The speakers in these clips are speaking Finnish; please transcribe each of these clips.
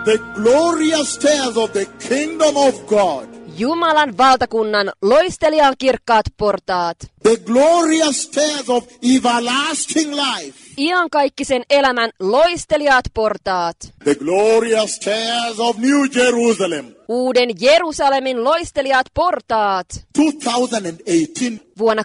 The glorious stairs of the kingdom of God. Jumalan valtakunnan loisteliaan kirkkaat portaat. The glorious stairs of everlasting life. Iankaikkisen elämän loisteliaat portaat. The glorious stairs of New Jerusalem. Uuden Jerusalemin loisteliaat portaat. 2018. Vuonna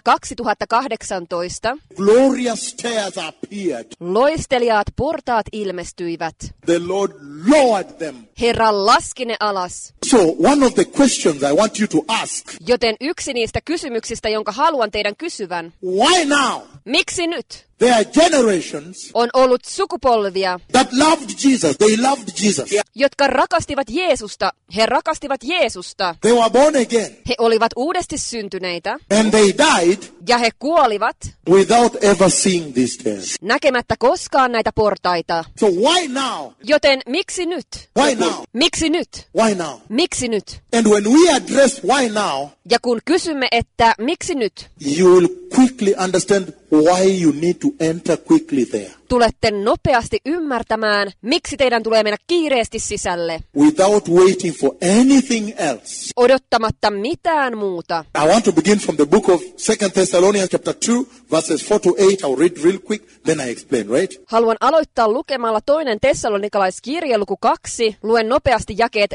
2018 Glorious stairs appeared. loisteliaat portaat ilmestyivät. The Lord lowered them. Herra laski ne alas. So one of the questions I want you to ask. Joten yksi niistä kysymyksistä, jonka haluan teidän kysyvän. Why now? Miksi nyt? There are generations On ollut sukupolvia, that loved Jesus. They loved Jesus. jotka rakastivat Jeesusta. He rakastivat Jeesusta. They were born again. He olivat uudesti syntyneitä And they died ja he kuolivat without ever seeing these stairs. näkemättä koskaan näitä portaita. So why now? Joten miksi nyt? Why now? Miksi nyt? Why now? Miksi nyt? And when we address why now, Ja kun kysymme, että miksi nyt, you will quickly understand why you need to enter quickly there. tulette nopeasti ymmärtämään, miksi teidän tulee mennä kiireesti sisälle, Without waiting for anything else. odottamatta mitään muuta. I want to begin from the book of 2 Thessalonians chapter 2, verses 4 to 8. I'll read real quick, then I explain, right? Haluan aloittaa lukemalla 2. Tessalonikalaiskirje luku 2. Luen nopeasti jakeet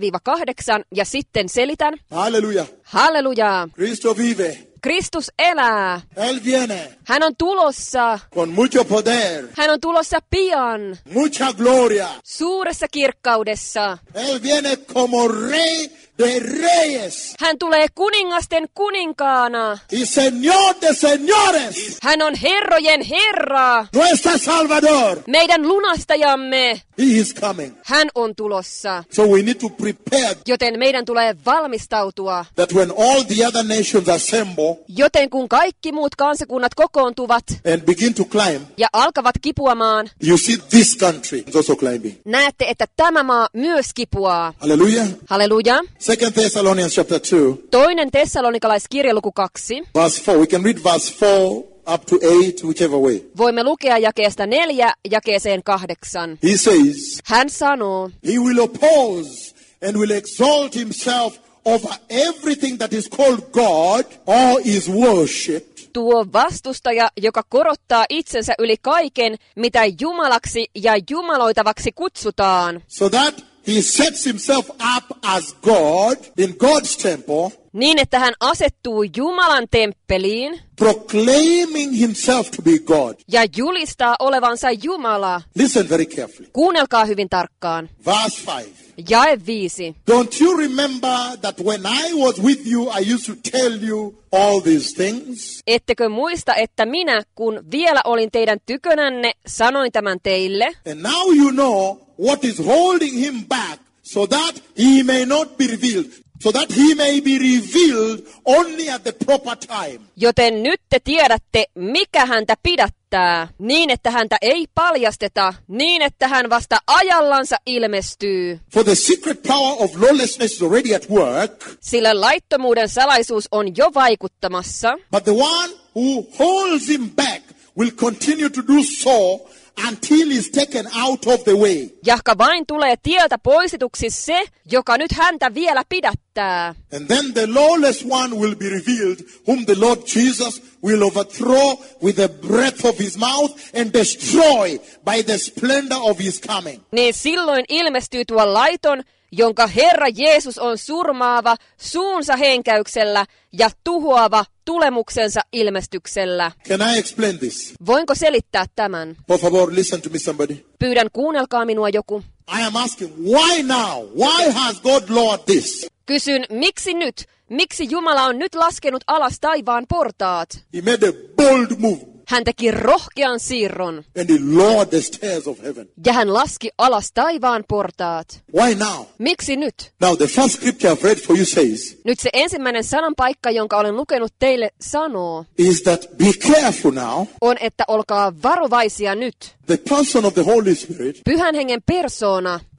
4-8 ja sitten selitän. Hallelujah. Hallelujaa! Cristo vive. Kristus elää. Él viene Hän on tulossa. con mucho poder, Hän on tulossa pian. mucha gloria. Suuressa kirkkaudessa. Él viene como rey de reyes Hän tulee kuningasten kuninkaana. y señor de señores. Hän on herrojen Herra. Nuestro Salvador. Meidän lunastajamme. He is coming. Hän on tulossa. So we need to prepare Joten meidän tulee valmistautua. that when all the other nations assemble Joten kun kaikki muut kansakunnat kokoontuvat and begin to climb, ja alkavat kipuamaan, you see this country is also climbing. näette, että tämä maa myös kipuaa. Hallelujah. Halleluja. 2 Thessalonians chapter 2, 2. Tessalonikalaiskirje luku 2. verse 4. We can read verse 4 up to 8, whichever way. Voimme lukea jakeesta 4 jakeeseen 8. He says, Hän sanoo, he will oppose and will exalt himself over everything that is called God or is worshipped. tuo vastustaja, joka korottaa itsensä yli kaiken, mitä Jumalaksi ja jumaloitavaksi kutsutaan, So that he sets himself up as God in God's temple, niin että hän asettuu Jumalan temppeliin proclaiming himself to be God. ja julistaa olevansa Jumala. Listen very carefully. Kuunnelkaa hyvin tarkkaan. Verse 5. Jae 5. Don't you remember that when I was with you, I used to tell you all these things? Ettekö muista, että minä, kun vielä olin teidän tykönänne, sanoin tämän teille? And now you know what is holding him back so that he may not be revealed. So that he may be revealed only at the proper time. Joten nyt te tiedätte, mikä häntä pidättää, niin että häntä ei paljasteta, niin että hän vasta ajallansa ilmestyy. For the secret power of lawlessness is already at work, Sillä laittomuuden salaisuus on jo vaikuttamassa, but the one who holds him back will continue to do so until he's taken out of the way. jahka vain tulee tieltä poistetuksi se, joka nyt häntä vielä pidättää. And then the lawless one will be revealed, whom the Lord Jesus will overthrow with the breath of his mouth and destroy by the splendor of his coming. Niin silloin ilmestyy tuo laiton, jonka Herra Jeesus on surmaava suunsa henkäyksellä ja tuhoava tulemuksensa ilmestyksellä. Can I explain this? Voinko selittää tämän? Por favor, listen to me somebody. Pyydän, kuunnelkaa minua joku. I am asking, why now? Why has God lowered this? Kysyn, miksi nyt? Miksi Jumala on nyt laskenut alas taivaan portaat? He made a bold move Hän teki rohkean siirron and he lowered the stairs of heaven. ja hän laski alas taivaan portaat. Why now? Miksi nyt? Now the first scripture I've read for you says, Nyt se ensimmäinen sananpaikka, jonka olen lukenut teille, sanoo, is that be careful now. on, että olkaa varovaisia nyt. The person of the Holy Spirit Pyhän hengen persoona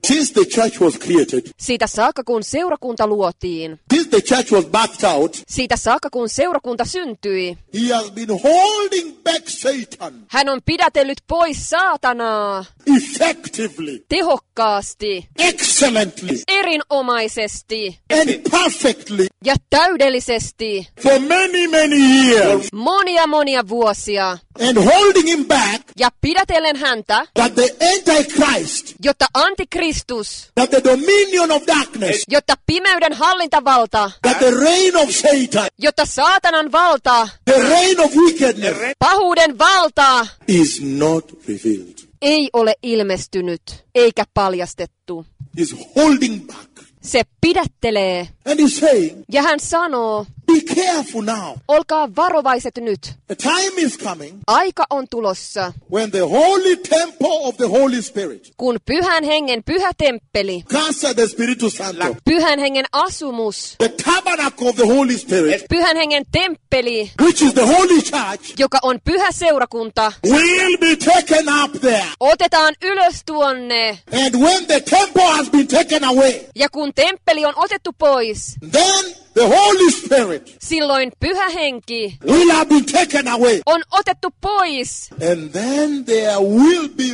since the church was created, Siitä saakka kun seurakunta luotiin, since the church was birthed out, siitä saakka kun seurakunta syntyi, he has been holding back Satan hän on pidätellyt pois saatanaa effectively, tehokkaasti, excellently, erinomaisesti and perfectly ja täydellisesti for many, many years. monia vuosia. And holding him back Ja pidätellen häntä, that the Antichrist, jotta antikristus, that the dominion of darkness, jotta pimeyden hallintavalta, that the reign of Satan, jotta saatanan valta, the reign of wickedness pahuuden valta is not revealed. ei ole ilmestynyt eikä paljastettu. He's holding back. Se pidättelee And he's saying, ja hän sanoo, be careful now. olkaa varovaiset nyt. A time is coming Aika on tulossa, when the holy temple of the Holy Spirit, kun pyhän hengen pyhä temppeli, Casa de Espiritu Santo, pyhän hengen asumus, the tabernacle of the Holy Spirit, pyhän hengen temppeli, which is the Holy Church, joka on pyhä seurakunta, will be taken up there. otetaan ylös tuonne. And when the temple has been taken away, Ja kun temppeli on otettu pois, then the Holy Spirit silloin pyhä henki will have been taken away. on otettu pois. And then there will be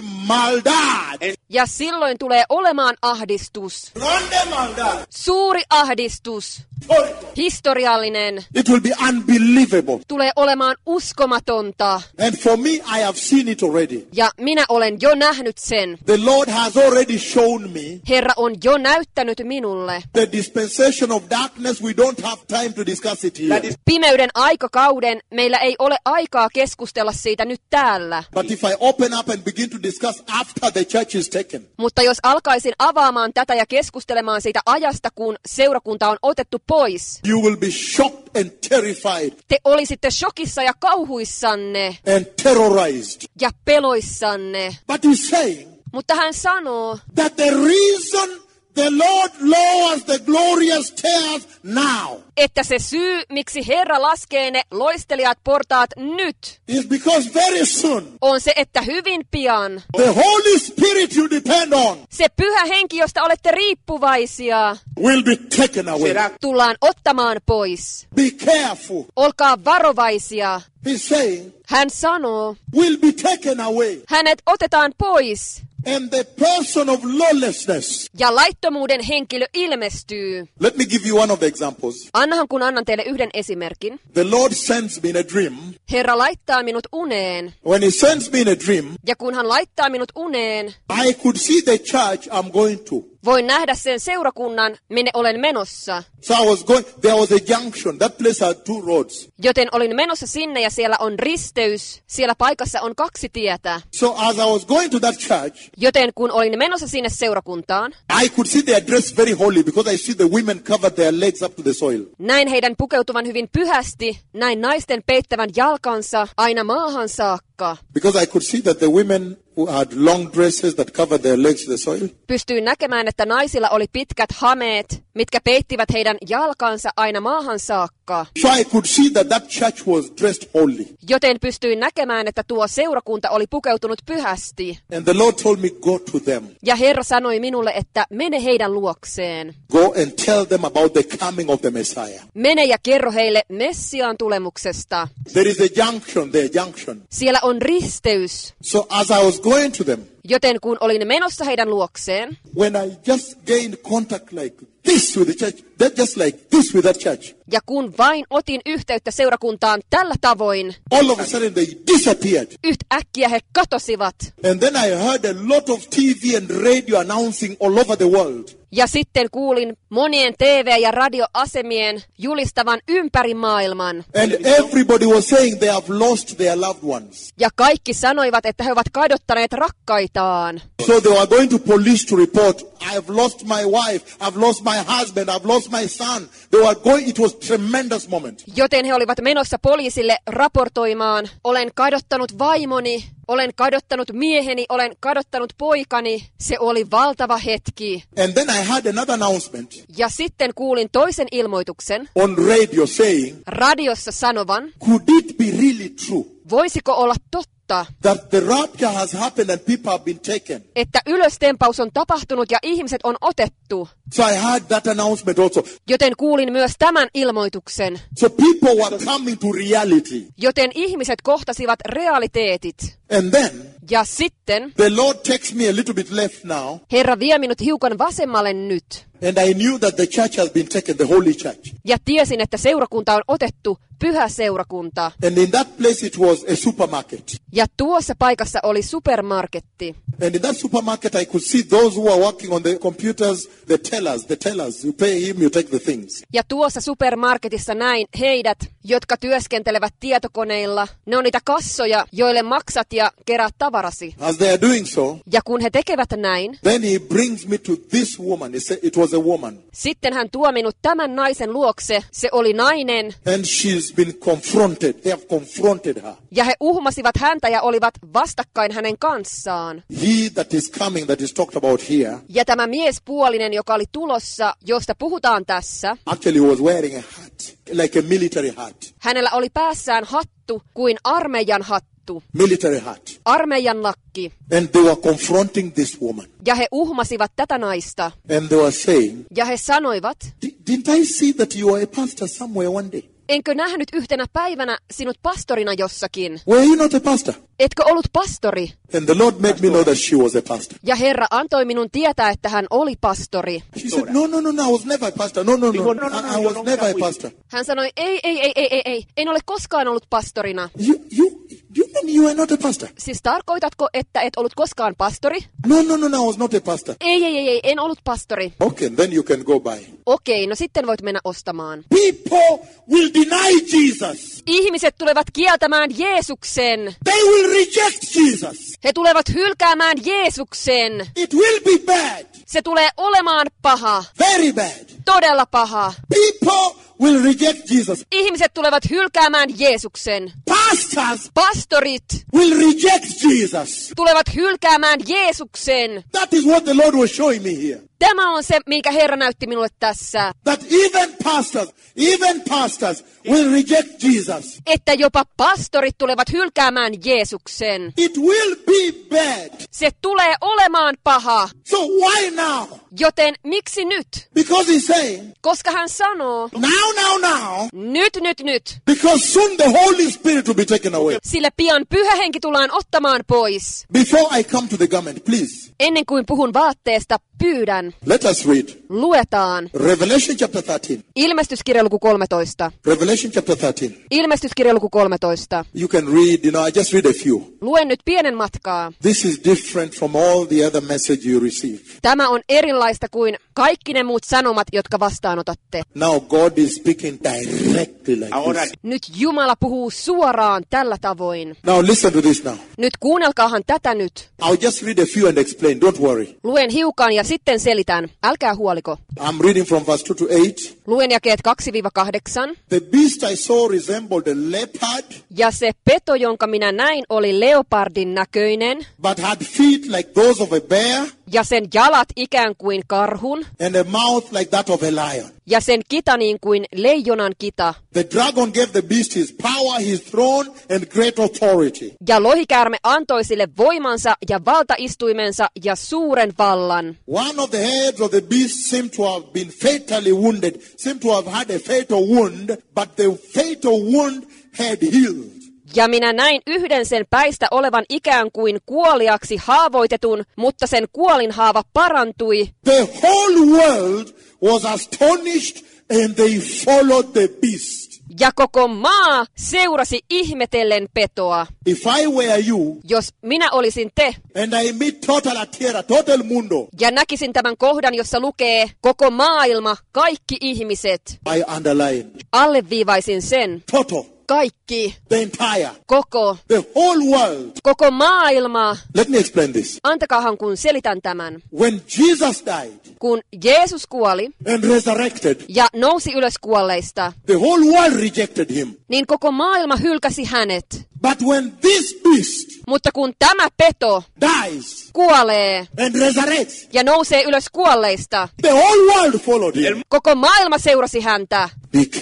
maldad. Ja silloin tulee olemaan ahdistus. Grande maldad. Suuri ahdistus. Historiallinen. It will be unbelievable. Tulee olemaan uskomatonta. And for me, I have seen it already. Ja minä olen jo nähnyt sen. The Lord has already shown me Herra on jo näyttänyt minulle. the dispensation of darkness. We don't have time to discuss it here. Pimeyden aikakauden meillä ei ole aikaa keskustella siitä nyt täällä. But if I open up and begin to discuss after the church is taken, Mutta jos alkaisin avaamaan tätä ja keskustelemaan siitä ajasta, kun seurakunta on otettu pois, you will be shocked and terrified te olisitte shokissa ja kauhuissanne and terrorized. ja peloissanne. But he's saying Mutta hän sanoo, that the reason the Lord lowers the glorious stairs now että se syy, miksi Herra laskee ne loistelijat portaat nyt, is because very soon on se, että hyvin pian the Holy Spirit you depend on se pyhä henki, josta olette riippuvaisia, will be taken away. tullaan ottamaan pois. Be careful. Olkaa varovaisia. He's saying Hän sanoo, will be taken away. hänet otetaan pois And the person of lawlessness. ja laittomuuden henkilö ilmestyy. Let me give you one of the examples. Annahan kun annan teille yhden esimerkin. The Lord sends me in a dream. Herra laittaa minut uneen. When he sends me in a dream, Ja kun hän laittaa minut uneen, I could see the church I'm going to. voin nähdä sen seurakunnan, minne olen menossa. So I was going, there was a junction. That place had two roads. Joten olin menossa sinne ja siellä on risteys. Siellä paikassa on 2 tietä. So as I was going to that church, Joten kun olin menossa sinne seurakuntaan, I could see their dress very holy because I see the women cover their legs up to the soil. näin heidän pukeutuvan hyvin pyhästi, näin naisten peittävän jalkansa aina maahan saakka. Because I could see that the women who had long dresses that covered their legs to the soil, Pystyin näkemään, että naisilla oli pitkät hameet, mitkä peittivät heidän jalkansa aina maahan saakka. so I could see that that church was dressed holy. Joten pystyin näkemään, että tuo seurakunta oli pukeutunut pyhästi. And the Lord told me, go to them. Ja Herra sanoi minulle, että mene heidän luokseen. Go and tell them about the coming of the Messiah. Mene ja kerro heille Messiaan tulemuksesta. There is a junction there, junction. Siellä on risteys. So as I was going to them, Joten kun olin menossa heidän luokseen, when I just gained contact like this with the church, that just like this with that church, ja kun vain otin yhteyttä seurakuntaan tällä tavoin, all of a sudden they disappeared. yhtäkkiä he katosivat. And then I heard a lot of TV and radio announcing all over the world. Ja sitten kuulin monien TV- ja radioasemien julistavan ympäri maailman. And everybody was saying they have lost their loved ones. Ja kaikki sanoivat, että he ovat kadottaneet rakkaitaan. So they were going to police to report, I have lost my wife, I've lost my husband, I've lost my son. They were going, it was tremendous moment. Joten he olivat menossa poliisille raportoimaan, olen kadottanut vaimoni, olen kadottanut mieheni, olen kadottanut poikani. Se oli valtava hetki. And then I had another announcement Ja sitten kuulin toisen ilmoituksen on radio saying, radiossa sanovan, could it be really true voisiko olla totta, totta, that the rapture has happened and people have been taken. että ylöstempaus on tapahtunut ja ihmiset on otettu. So I heard that announcement also. Joten kuulin myös tämän ilmoituksen. So people were coming to reality. Joten ihmiset kohtasivat realiteetit. And then Ja sitten the Lord takes me a little bit left now. Herra vie minut hiukan vasemmalle nyt. And I knew that the church has been taken, the holy church. Ja tiesin, että seurakunta on otettu, pyhä seurakunta. And in that place it was a supermarket. Ja tuossa paikassa oli supermarketti. And in that supermarket I could see those who are working on the computers, the tellers. You pay him, you take the things. Ja tuossa supermarketissa näin heidät, jotka työskentelevät tietokoneilla. Ne on niitä kassoja, joille maksat ja keräät tavarasi. As they are doing so, Ja kun he tekevät näin, then he brings me to this woman. He said it was a woman. sitten hän tuo minut tämän naisen luokse. Se oli nainen. And she's been confronted. They have confronted her. Ja he uhmasivat häntä ja olivat vastakkain hänen kanssaan. He that is coming, that is talked about here, Ja tämä miespuolinen, joka oli tulossa, josta puhutaan tässä, actually was wearing a hat, like a military hat. hänellä oli päässään hattu kuin armeijan hattu, Military hat. armeijan lakki. And they were confronting this woman. Ja he uhmasivat tätä naista. And they were saying, Ja he sanoivat, didn't I see that you are a pastor somewhere one day? enkö nähnyt yhtenä päivänä sinut pastorina jossakin? Were you not a pastor? Etkö ollut pastori? And the Lord made me know that she was a pastor. Ja Herra antoi minun tietää, että hän oli pastori. She said, no, I was never a pastor. No, I was never a pastor. Hän sanoi, ei, en ole koskaan ollut pastorina. You mean you are not a pastor? Siis tarkoitatko, että et ollut koskaan pastori? No, I was not a pastor. Ei, en ollut pastori. Okay, then you can go by. Okei, no sitten voit mennä ostamaan. People will deny Jesus. Ihmiset tulevat kieltämään Jeesuksen. They will reject Jesus. He tulevat hylkäämään Jeesuksen. It will be bad. Se tulee olemaan paha. Very bad. Todella paha. People will reject Jesus. Ihmiset tulevat hylkäämään Jeesuksen. Pastorit will reject Jesus. tulevat hylkäämään Jeesuksen. That is what the Lord was showing me here. Tämä on se, mikä Herra näytti minulle tässä. That even pastors will reject Jesus. Että jopa pastorit tulevat hylkäämään Jeesuksen. It will be bad. Se tulee olemaan paha. So why now? Joten miksi nyt? Because he's saying, Koska hän sanoo, now. nyt. Because soon the Holy Spirit will be taken away. Sillä pian Pyhä Henki tullaan ottamaan pois. Before I come to the garment, please. Ennen kuin puhun vaatteesta, pyydän. Let us read. Luetaan. Revelation chapter 13. Ilmestyskirja luku 13. Revelation chapter 13. Ilmestyskirja luku 13. You can read, I just read a few. Luen nyt pienen matkaa. This is different from all the other message you receive. Tämä on erilaista kuin kaikki ne muut sanomat, jotka vastaanotatte. Now God is speaking directly like this. Nyt Jumala puhuu suoraan tällä tavoin. Now listen to this now. Nyt kuunnelkaahan tätä nyt. I'll just read a few and explain. Don't worry. Luen hiukan ja sitten selitän. Älkää huoliko. I'm reading from verse 2 to 8. Luen jakeet 2-8. The beast I saw resembled a leopard, Ja se peto, jonka minä näin, oli leopardin näköinen. but had feet like those of a bear, Ja sen jalat ikään kuin karhun. and a mouth like that of a lion. Ja sen kita niin kuin leijonan kita. The dragon gave the beast his power, his throne, and great authority. Ja lohikäärme antoi sille voimansa ja valtaistuimensa ja suuren vallan. One of the heads of the beast seemed to have been fatally wounded, seemed to have had a fatal wound, but the fatal wound had healed. Ja minä näin yhden sen päistä olevan ikään kuin kuoliaksi haavoitetun, mutta sen kuolinhaava parantui. The whole world was astonished and they followed the beast. Ja koko maa seurasi ihmetellen petoa. If I were you, Jos minä olisin te, and I meet total a tierra, total mundo, ja näkisin tämän kohdan, jossa lukee koko maailma, kaikki ihmiset, I underline alleviivaisin sen. total, Kaikki, the entire, koko maailma. Let me explain this. Antakaahan kun selitän tämän. When Jesus died Kun Jeesus kuoli and resurrected, ja nousi ylös kuolleista, the whole world rejected him. niin koko maailma hylkäsi hänet. But when this beast Mutta kun tämä peto dies kuolee and resurrects, ja nousee ylös kuolleista, the whole world followed him. koko maailma seurasi häntä. Be careful.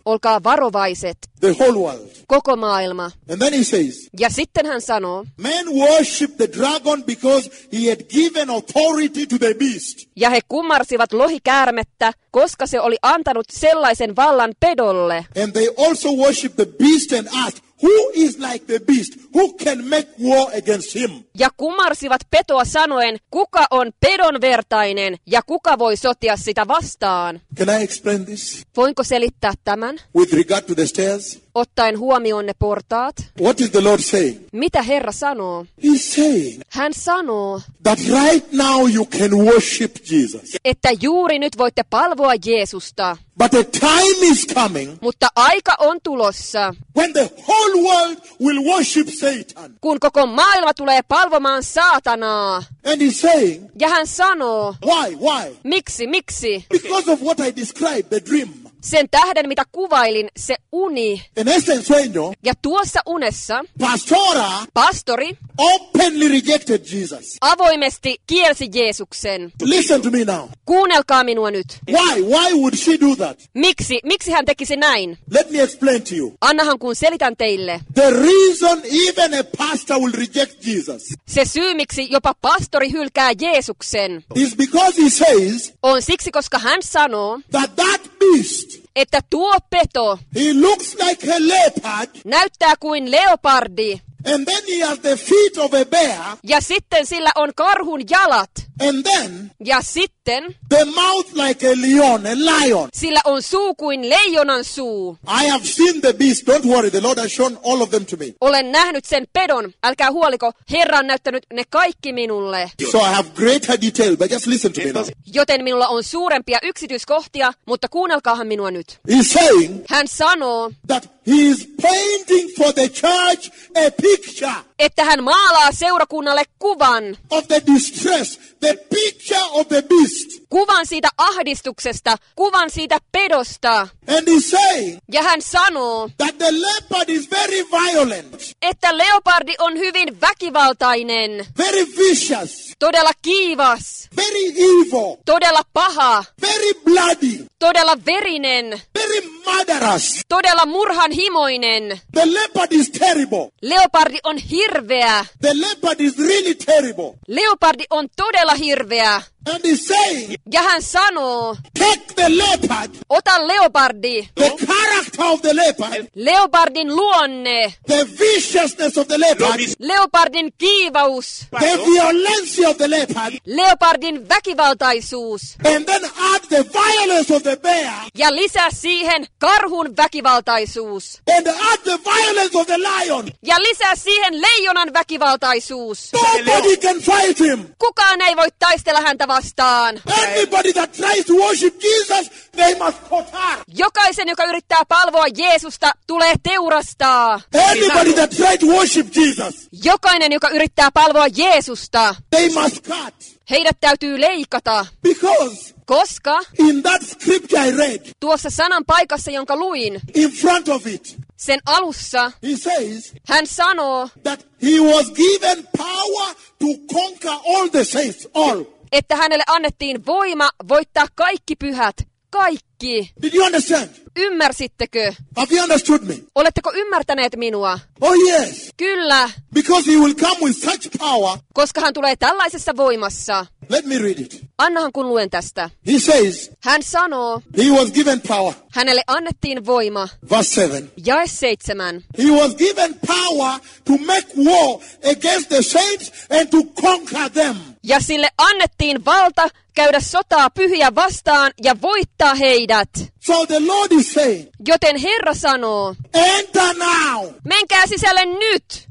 olkaa varovaiset, the whole world. koko maailma. And then he says, Ja sitten hän sanoo, men worship the dragon because he had given authority to the beast. ja he kummarsivat lohikäärmettä, koska se oli antanut sellaisen vallan pedolle. And they also worship the beast and asked, who is like the beast? Who can make war against him? Ja kummarsivat petoa sanoen, kuka on pedon vertainen ja kuka voi sotia sitä vastaan. Can I explain this Voinko selittää tämän? with regard to the stairs? Ottaen huomioon ne portaat. What is the Lord saying? Mitä Herra sanoo? He's saying Hän sanoo, that right now you can worship Jesus. että juuri nyt voitte palvoa Jeesusta. But a time is coming Mutta aika on tulossa, when the whole world will worship Satan. kun koko maailma tulee palvomaan saatanaa. And he's saying, Ja hän sanoo, why? miksi? Because of what I described, the dream. Sen tähden, mitä kuvailin, se uni. En este sueño, Ja tuossa unessa Pastora pastori openly rejected Jesus. avoimesti kielsi Jeesuksen. Listen to me now. Kuunnelkaa minua nyt. Why would she do that? Miksi hän tekisi näin? Let me explain to you. Annahan kun selitän teille. The reason even a pastor will reject Jesus Se syy, miksi jopa pastori hylkää Jeesuksen, is because he says on siksi, koska hän sanoo, that beast, että tuo peto he looks like a leopard, näyttää kuin leopardi, and then he has the feet of a bear, ja sitten sillä on karhun jalat, and then ja sitten the mouth like a lion. sillä on suu kuin leijonan suu. I have seen the beast. Don't worry, the Lord has shown all of them to me. Olen nähnyt sen pedon. Älkää huoliko, Herra on näyttänyt ne kaikki minulle. So I have greater detail, but just listen to me now. Joten minulla on suurempia yksityiskohtia, mutta kuunnelkaahan minua nyt. He's saying Hän sanoo, that he is painting for the church a picture että hän maalaa seurakunnalle kuvan. of the distress, the picture of the beast. Kuvan siitä ahdistuksesta, kuvan siitä pedosta. And he's saying Ja hän sanoo, that the leopard is very violent, että leopardi on hyvin väkivaltainen, very vicious, todella kiivas, very evil, todella paha, very bloody, todella verinen, very murderous. todella murhanhimoinen. The leopard is terrible. Leopardi on hirveä. The leopard is really terrible. Leopardi on todella hirveä. And he's saying, Ja hän sanoo, take the leopard, ota leopardi, the character of the leopard, leopardin luonne, the viciousness of the leopard, leopardin kiivaus, the violence of the leopard, leopardin väkivaltaisuus, and then add the violence of the bear, ja lisää siihen karhun väkivaltaisuus, and add the violence of the lion. ja lisää siihen leijonan väkivaltaisuus. Nobody can fight him. Kukaan ei voi taistella häntä vastaan. Anybody that tries to worship Jesus, they must kotar. Jokaisen, joka yrittää palvoa Jeesusta, tulee teurastaa. Anybody that tries to worship Jesus, Jokainen, joka yrittää palvoa Jeesusta, they must cut. heidät täytyy leikata. Because Koska in that scripture I read, tuossa sanan paikassa, jonka luin, in front of it, sen alussa, he says hän sanoo, that he was given power to conquer all the saints, all. että hänelle annettiin voima voittaa kaikki pyhät. Kaikki. Did you understand? Ymmärsittekö? Have you understood me? Oletteko ymmärtäneet minua? Oh yes. Kyllä, Because he will come with such power. koska hän tulee tällaisessa voimassa. Let me read it. Annahan kun luen tästä. He says Hän sanoo, he was given power. hänelle annettiin voima. Verse 7. Jae 7. He was given power to make war against the saints and to conquer them. Ja sille annettiin valta käydä sotaa pyhiä vastaan ja voittaa heidät. So the Lord is saying, Joten Herra sanoo, enter now. menkää sisälle nyt.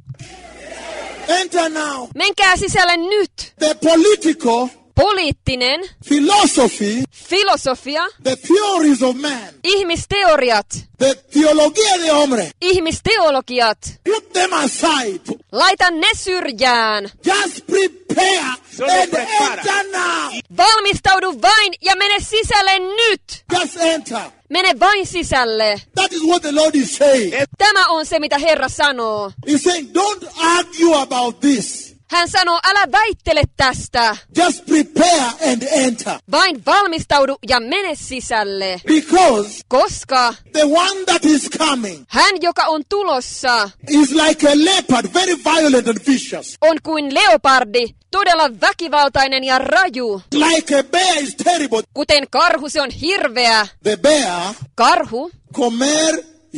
Enter now. Menkää sisälle nyt. The political, Poliittinen, philosophy, filosofia, the theories of man, ihmisteoriat, the theología de hombre, ihmisteologiat. put them aside. Laita ne syrjään. Just prepare and enter now. Valmistaudu vain ja mene sisälle nyt. Just enter. Mene vain sisälle. That is what the Lord is saying. Tämä on se, mitä Herra sanoo. He's saying, don't argue about this. Hän sanoo, älä väittele tästä. Just prepare and enter. Vain valmistaudu ja mene sisälle. Because Koska the one that is coming hän, joka on tulossa, is like a leopard, very violent and vicious. on kuin leopardi, todella väkivaltainen ja raju. Like a bear is terrible. Kuten karhu, se on hirveä. The bear Karhu comer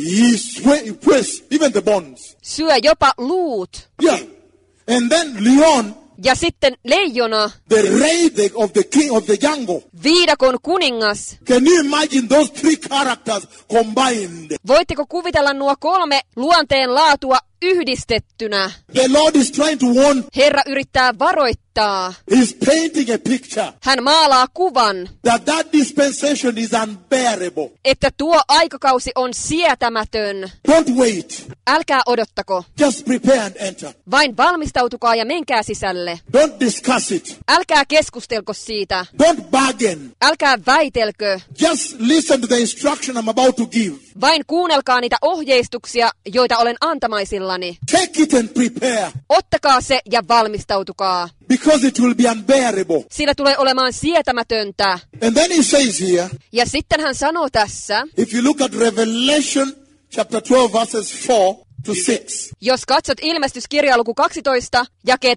even the bones. syö jopa luut. Yeah. And then Leon, Ja sitten leijona, the rey of the king of the jungle. viidakon kuningas. Can you imagine those three characters combined? Voitteko kuvitella nuo 3 luonteen laatua yhdistettynä? The Lord is trying to warn. Herra yrittää varoittaa. He's painting a picture Hän maalaa kuvan, that dispensation is unbearable. että tuo aikakausi on sietämätön. Don't wait. Älkää odottako. Just prepare and enter. Vain valmistautukaa ja menkää sisälle. Don't discuss it. Älkää keskustelko siitä. Don't bargain. Älkää väitelkö. Just listen to the instruction I'm about to give. Vain kuunnelkaa niitä ohjeistuksia, joita olen antamaisillani. Take it and prepare. Ottakaa se ja valmistautukaa. Because it will be unbearable. Sillä tulee olemaan sietämätöntä. And then he says here, Ja sitten hän sanoo tässä, if you look at Revelation chapter 12 verses 4 to 6, jos katsot ilmestyskirjaa luku 12, jakeet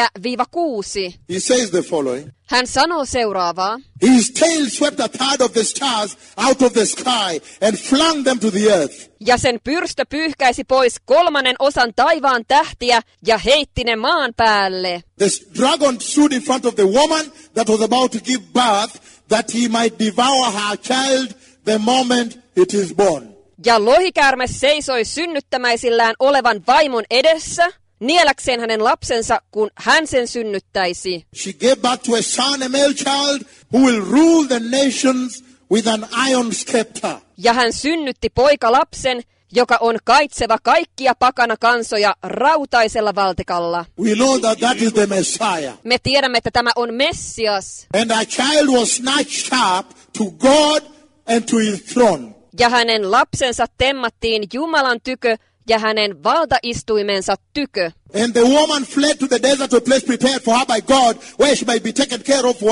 4-6, he says the following. hän sanoo seuraavaa. His tail swept a third of the stars out of the sky and flung them to the earth. Ja sen pyrstö pyyhkäisi pois 1/3 taivaan tähtiä ja heitti ne maan päälle. The dragon stood in front of the woman that was about to give birth, that he might devour her child the moment it is born. Ja lohikäärme seisoi synnyttämäisillään olevan vaimon edessä, nieläkseen hänen lapsensa, kun hän sen synnyttäisi. She gave birth to a son, a male child, who will rule the nations with an iron scepter. Ja hän synnytti poikalapsen, joka on kaitseva kaikkia pakana kansoja rautaisella valtikalla. We know that that is the Messiah. Me tiedämme, että tämä on Messias. And a child was snatched up to God and to his throne. Ja hänen lapsensa temmattiin Jumalan tykö ja hänen valtaistuimensa tykö. And the woman fled to the desert to a place prepared for her by God, where she might be taken care of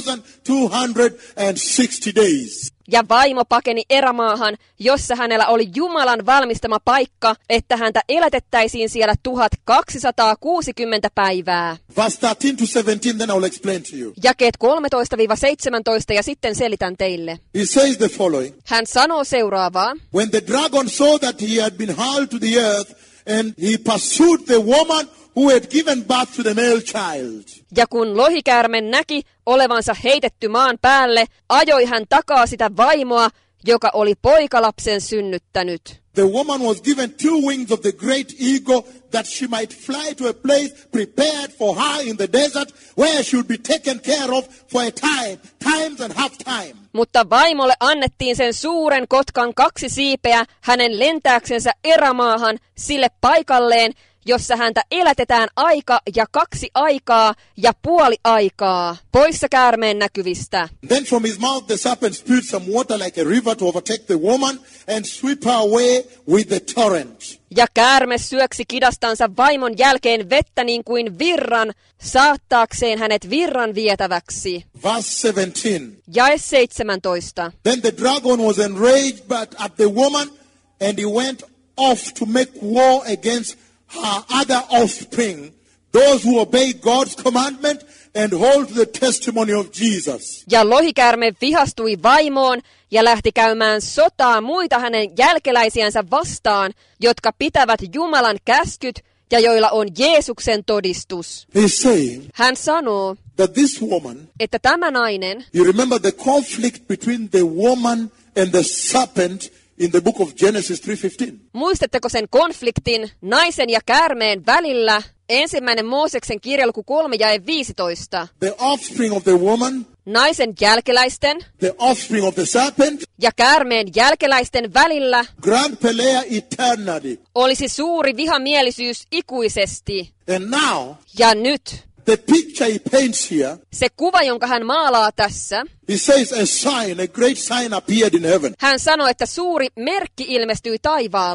1,260 days. Ja vaimo pakeni erämaahan, jossa hänellä oli Jumalan valmistama paikka, että häntä elätettäisiin siellä 1260 päivää. Verse 13 to 17, then I will explain to you. Jakeet 13-17 ja sitten selitän teille. He says the following. Hän sanoo seuraavaa. When the dragon saw that he had been hurled to the earth, and he pursued the woman who had given birth to the male child. Ja kun lohikäärme näki olevansa heitetty maan päälle, ajoi hän takaa sitä vaimoa, joka oli poikalapsen synnyttänyt. The woman was given 2 wings of the great eagle, that she might fly to a place prepared for her in the desert, where she would be taken care of for a time, times and half time. Mutta vaimolle annettiin sen suuren kotkan 2 siipeä hänen lentääksensä erämaahan sille paikalleen, jossa häntä elätetään aika ja 2 aikaa ja puoli aikaa, poissa käärmeen näkyvistä. Then from his mouth the serpent spewed some water like a river to overtake the woman and sweep her away with the torrent. Ja käärme syöksi kidastansa vaimon jälkeen vettä niin kuin virran, saattaakseen hänet virran vietäväksi. Verse 17. Jae 17. Then the dragon was enraged at the woman, and he went off to make war against her other offspring, those who obey God's commandment and hold to the testimony of Jesus. Ja lohikäärme vihastui vaimoon ja lähti käymään sotaa muita hänen jälkeläisiänsä vastaan, jotka pitävät Jumalan käskyt ja joilla on Jeesuksen todistus. He's saying Hän sanoo, that this woman, että tämä nainen, you remember the conflict between the woman and the serpent in the book of Genesis 3:15. muistatteko sen konfliktin naisen ja käärmeen välillä? 1. Mooseksen kirja luku 3 jae 15. The offspring of the woman, Naisen jälkeläisten the offspring of the serpent, ja käärmeen jälkeläisten välillä grand pelea eternity. olisi suuri vihamielisyys ikuisesti. And now, Ja nyt the picture he paints here, se kuva, jonka hän maalaa tässä, he says a sign, a great sign appeared in heaven. hän sanoi, että suuri merkki ilmestyi taivaalle.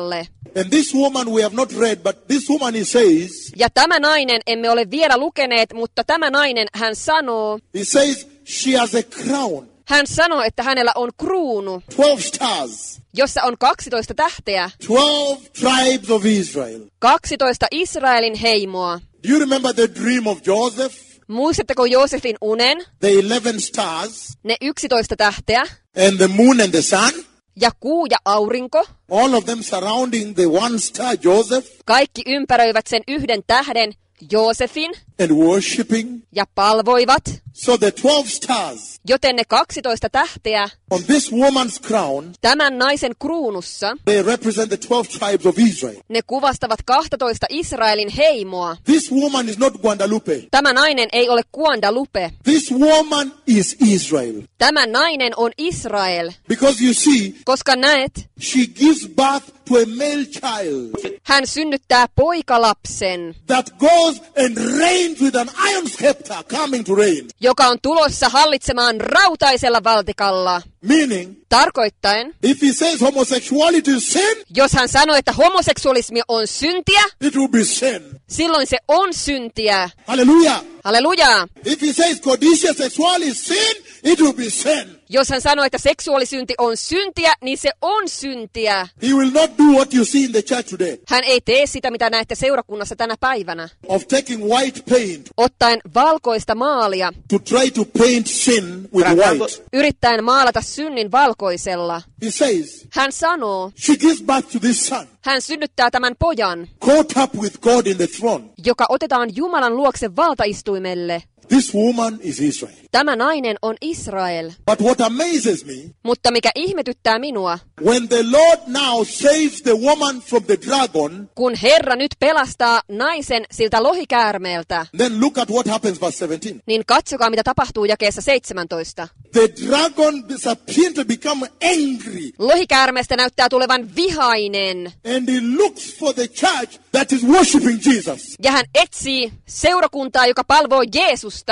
And this woman we have not read, but this woman he says, Ja tämä nainen, emme ole vielä lukeneet, mutta tämä nainen, hän sanoo, he says she has a crown, hän sanoo, että hänellä on kruunu, 12 stars, jossa on 12 tähteä, 12 tribes of Israel. 12 Israelin heimoa. Do you remember the dream of Joseph? Muistatteko Joosefin unen? The 11 stars, Ne 11 tähteä, and the moon and the sun, ja kuu ja aurinko, all of them surrounding the one star, Joseph, kaikki ympäröivät sen yhden tähden, Joosefin, and worshipping. ja palvoivat. So the 12 stars Joten ne 12 tähteä on this woman's crown, tämän naisen kruunussa, they represent the 12 tribes of Israel. ne kuvastavat 12 Israelin heimoa. This woman is not Guadalupe. Tämä nainen ei ole Guadalupe. This woman is Israel. Tämä nainen on Israel, Because you see, koska näet, she gives birth to a male child hän synnyttää poikalapsen, that goes and reigns with an iron scepter coming to reign. joka on tulossa hallitsemaan rautaisella valtikalla. Meaning, Tarkoittaen, if he says homosexuality is sin, jos hän sanoo, että homoseksualismi on syntiä, it will be sin. silloin se on syntiä. Hallelujah. Halleluja! If he says codicea sexual is sin, it will be sin. Jos hän sanoo, että seksuaalisynti on syntiä, niin se on syntiä. He will not do what you see in the church today, Hän ei tee sitä, mitä näette seurakunnassa tänä päivänä. of taking white paint Ottaen valkoista maalia, to try to paint sin with white. yrittäen maalata synnin valkoisella. He says, Hän sanoo, she gives birth to this son, hän synnyttää tämän pojan, caught up with God in the throne. joka otetaan Jumalan luokse valtaistuimelle. This woman is Israel. Tämä nainen on Israel. But what amazes me, Mutta mikä ihmetyttää minua, when the Lord now saves the woman from the dragon, kun Herra nyt pelastaa naisen siltä lohikäärmeeltä, then look at what happens verse 17. niin katsokaa mitä tapahtuu jakeessa 17. The dragon appears to become angry, Lohikäärmeestä näyttää tulevan vihainen, and he looks for the church that is worshiping Jesus. ja hän etsii seurakuntaa, joka palvoo Jeesusta,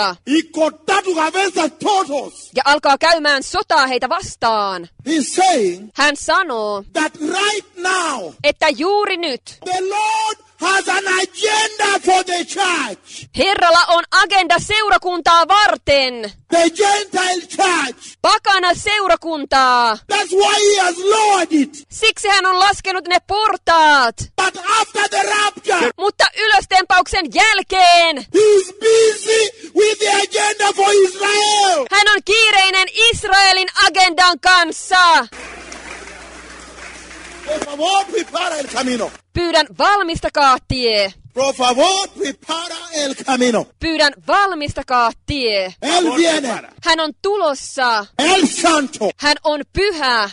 ja alkaa käymään sotaa heitä vastaan. He's saying Hän sanoo, that right now, että juuri nyt the Lord has an agenda for the church. Herralla on agenda seurakuntaa varten. The Gentile church. Pakana seurakuntaa. That's why he has lowered it. Siksi hän on laskenut ne portaat. But after the rapture, Mutta ylöstempauksen jälkeen he is busy with the agenda for Israel. hän on kiireinen Israelin agendan kanssa. Por favor, prepara el camino. Pyydän, valmistakaa tie. Por favor, prepara el camino. Pyydän, valmistakaa tie. Él viene. Hän on tulossa. El Santo. Hän on pyhä.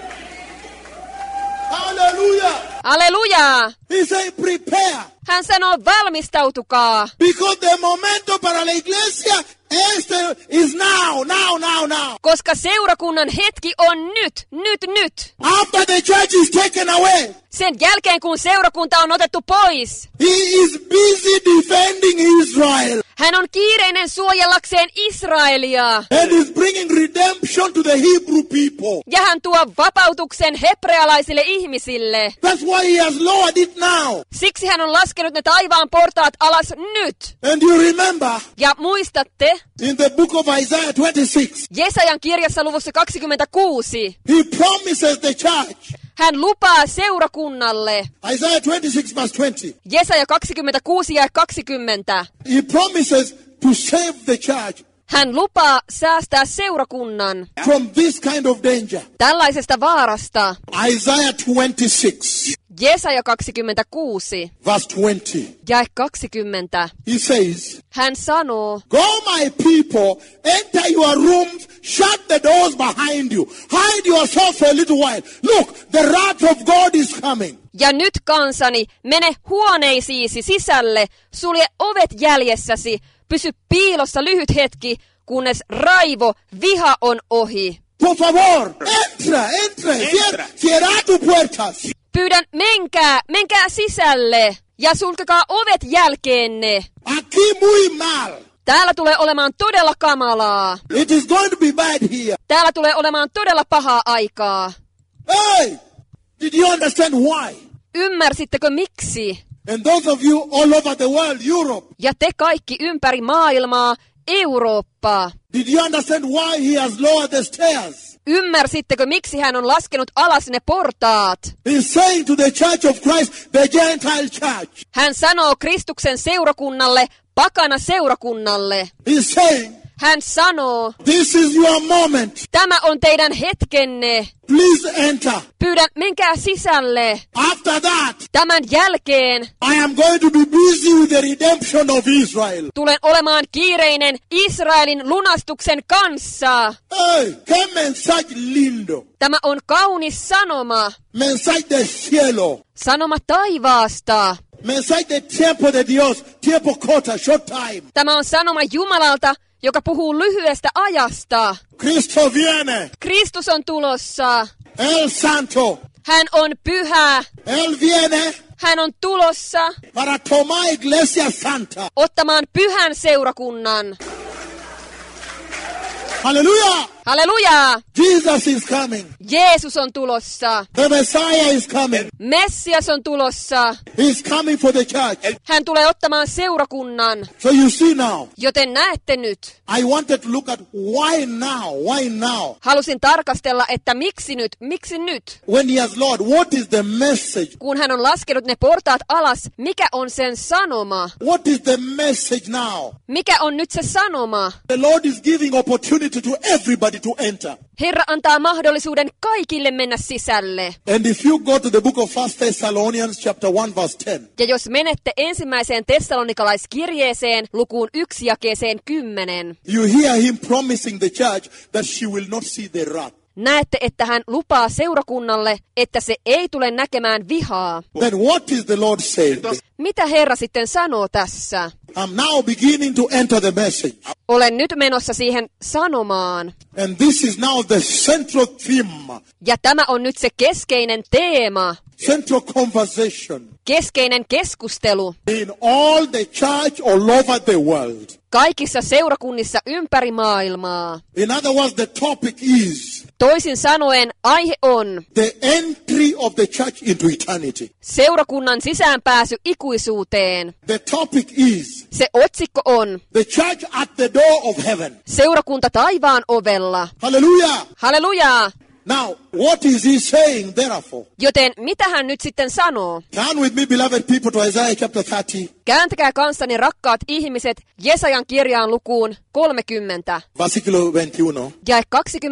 Hallelujah. Alleluja! He said, prepare. Hän sanoo, valmistautukaa. Because the momento para la iglesia is now. Koska seurakunnan hetki on nyt. After the church is taken away, Sen jälkeen, kun seurakunta on otettu pois, he is busy defending Israel hän on kiireinen suojellakseen Israelia. and is bringing redemption to the Hebrew people. Ja hän tuo vapautuksen hebrealaisille ihmisille. That's why he has lowered it now. Siksi hän on laskenut ne taivaan portaat alas nyt. And you remember Ja muistatte, in the book of Isaiah 26, Jesajan kirjassa luvussa 26, he promises the church. hän lupaa seurakunnalle. Isaiah 26 verse 20. Jesaja 26 ja 20. He promises to save the church Hän lupaa säästää seurakunnan from this kind of danger. tällaisesta vaarasta. Isaiah 26 Jesaja 26 verse 20. ja 20. He says, Hän sanoo, go my people, enter your rooms, shut the doors behind you. Hide yourself for a little while. Look, the wrath of God is coming. ja nyt kansani, mene huoneisiisi sisälle, sulje ovet jäljessäsi, pysy piilossa lyhyt hetki, kunnes raivo, viha on ohi. Por favor, entra. Cierra tu puertas. Pyydän, menkää sisälle ja sulkekaa ovet jälkeenne. Aquí muy mal. Täällä tulee olemaan todella kamalaa. It is going to be bad here. Täällä tulee olemaan todella pahaa aikaa. Hey, did you understand why? Ymmärsittekö miksi? And those of you all over the world, Europe, Ja te kaikki ympäri maailmaa, Eurooppaa. did you understand why he has lowered the stairs? Ymmärsittekö, miksi hän on laskenut alas ne portaat? He's saying to the church of Christ, the Gentile church, Hän sanoo Kristuksen seurakunnalle, pakana seurakunnalle. he's saying, Hän sanoo, this is your moment. tämä on teidän hetkenne. Please enter. Pyydän, menkää sisälle. After that, Tämän jälkeen I am going to be busy with the redemption of Israel. tulen olemaan kiireinen Israelin lunastuksen kanssa. Hey, qué mensaje lindo. Tämä on kaunis sanoma. Mensaje del cielo. Sanoma taivaasta. Mensaje de tiempo de Dios. Tiempo corta, short time. Tämä on sanoma Jumalalta, joka puhuu lyhyestä ajasta. Cristo viene. Kristus on tulossa. El Santo. Hän on pyhä. Él viene Hän on tulossa para tomar Iglesia Santa. ottamaan pyhän seurakunnan. Hallelujah. Halleluja! Jesus is coming. Jeesus on tulossa. The Messiah is coming. Messias on tulossa. He's coming for the church. Hän tulee ottamaan seurakunnan. So you see now, Joten näette nyt. I wanted to look at why now? Why now? Halusin tarkastella, että miksi nyt? Miksi nyt? When he has Lord, what is the message? Kun hän on laskenut ne portaat alas, mikä on sen sanoma? What is the message now? Mikä on nyt se sanoma? The Lord is giving opportunity to everybody to enter. Herra antaa mahdollisuuden kaikille mennä sisälle. And if you go to the book of 1 Thessalonians chapter 1 verse 10, Ja jos menette ensimmäiseen tessalonikalaiskirjeeseen lukuun 1 jakeeseen 10, you hear him promising the church that she will not see the wrath. näette, että hän lupaa seurakunnalle, että se ei tule näkemään vihaa. Then what is the Lord saying? Mitä Herra sitten sanoo tässä? I'm now beginning to enter the message. Olen nyt menossa siihen sanomaan. And this is now the central theme, Ja tämä on nyt se keskeinen teema, central conversation keskeinen keskustelu in all the church all over the world. kaikissa seurakunnissa ympäri maailmaa. In other words, the topic is Toisin sanoen aihe on the entry of the church into eternity. seurakunnan sisäänpääsy ikuisuuteen. The topic is Se otsikko on the church at the door of heaven. seurakunta taivaan ovella. Hallelujah. Halleluja! Now, what is he saying therefore? Joten mitä hän nyt sitten sanoo? Turn with me, beloved people, to Isaiah chapter 30, Kääntäkää kanssani rakkaat ihmiset Jesajan kirjaan lukuun 30, versículo 21. jae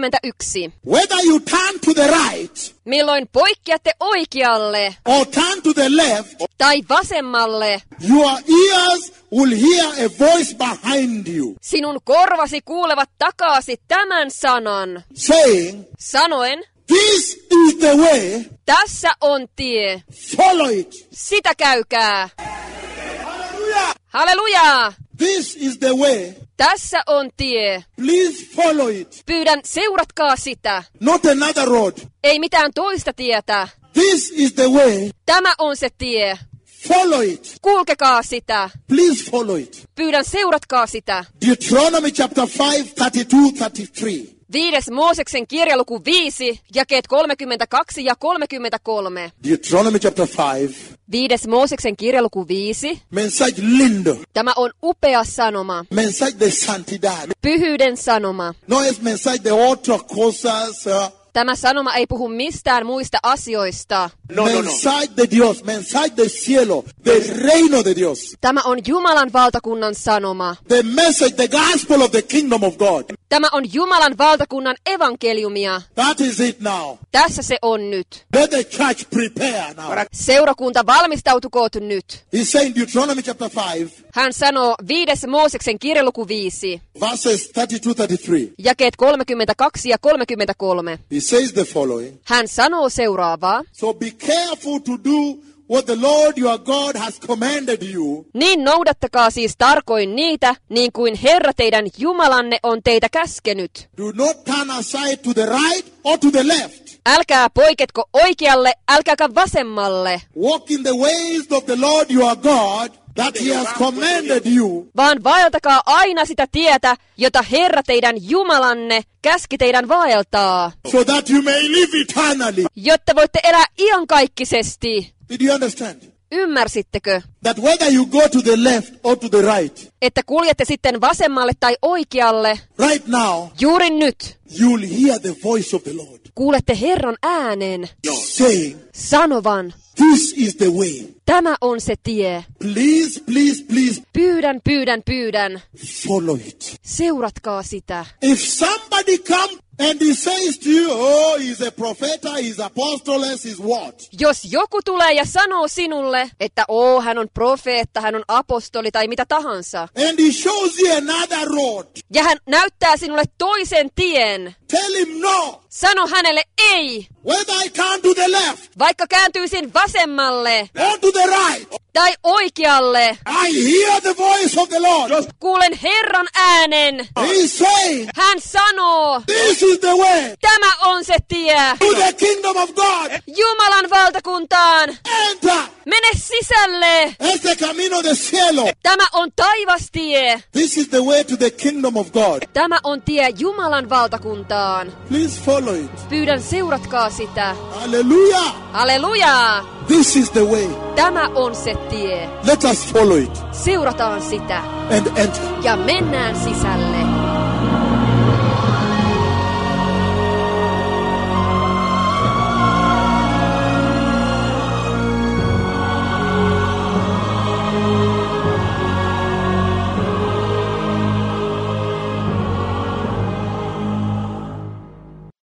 21. Whether you turn to the right Milloin poikkeatte oikealle or turn to the left, tai vasemmalle, your ears will hear a voice behind you sinun korvasi kuulevat takaasi tämän sanan, saying, sanoen, this is the way, tässä on tie, follow it. sitä käykää. Hallelujah. Halleluja! This is the way. Tässä on tie. Please follow it. Pyydän, seuratkaa sitä. Not another road. Ei mitään toista tietä. This is the way. Tämä on se tie. Follow it. Kulkekaa sitä. Please follow it. Pyydän, seuratkaa sitä. Deuteronomy chapter 5, 32, 33. 5. Mooseksen kirja luku 5, jakeet 32 ja 33. Deuteronomy chapter 5. 5. Mooseksen kirja luku 5. Mensaje lindo. Tämä on upea sanoma. Mensaje de santidad. Pyhyyden sanoma. No es mensaje de otras cosas. Tämä sanoma ei puhu mistään muista asioista. Mensaje de Dios. Mensaje del cielo. Del reino de Dios. Tämä on Jumalan valtakunnan sanoma. The message, the gospel of the kingdom of God. Tämä on Jumalan valtakunnan evankeliumia. That is it now. Tässä se on nyt. Let the church prepare now. Seurakunta valmistautukoot nyt. He's saying Deuteronomy chapter 5, Hän sanoo 5. Mooseksen kirja luku 5, verses 32-33. jakeet 32 ja 33. He says the following. Hän sanoo seuraavaa. So be careful to do what the Lord your God has commanded you. Niin noudattakaa siis tarkoin niitä, niin kuin Herra teidän Jumalanne on teitä käskenyt. Do not turn aside to the right or to the left. Älkää poiketko oikealle, älkääkä vasemmalle, Walk in the ways of the Lord your God that he has commanded you. vaan vaeltakaa aina sitä tietä, jota Herra teidän Jumalanne käski teidän vaeltaa, So that you may live eternally. jotta voitte elää iankaikkisesti. Did you understand? Ymmärsittekö, That whether you go to the left or to the right, että kuljette sitten vasemmalle tai oikealle, right now, juuri nyt you'll hear the voice of the Lord kuulette Herran äänen saying, sanovan, this is the way. tämä on se tie. Please, please, please Pyydän, pyydän, pyydän. follow it. Seuratkaa sitä. If somebody comes and he says to you, oh, he's a prophet, he's apostles, he's what? Jos joku tulee ja sanoo sinulle, että hän on profeetta, hän on apostoli tai mitä tahansa, And he shows you another road. ja hän näyttää sinulle toisen tien, Tell him no. sano hänelle ei, Whether I come to the left vaikka kääntyisin vasemmalle or to the right, tai oikealle. I hear the voice of the Lord. Kuulen Herran äänen. He's saying, Hän sanoo, this is the way tämä on se tie. to the kingdom of God. Jumalan valtakuntaan. Enter. Mene sisälle. Es the camino del cielo. Tämä on taivastie. This is the way to the kingdom of God. Tämä on tie Jumalan valtakuntaan. Please follow it. Pyydän, seuratkaa sitä. Hallelujah. Halleluja! This is the way. Tämä on se tie. Let us follow it Seurataan sitä and enter. ja mennään sisälle.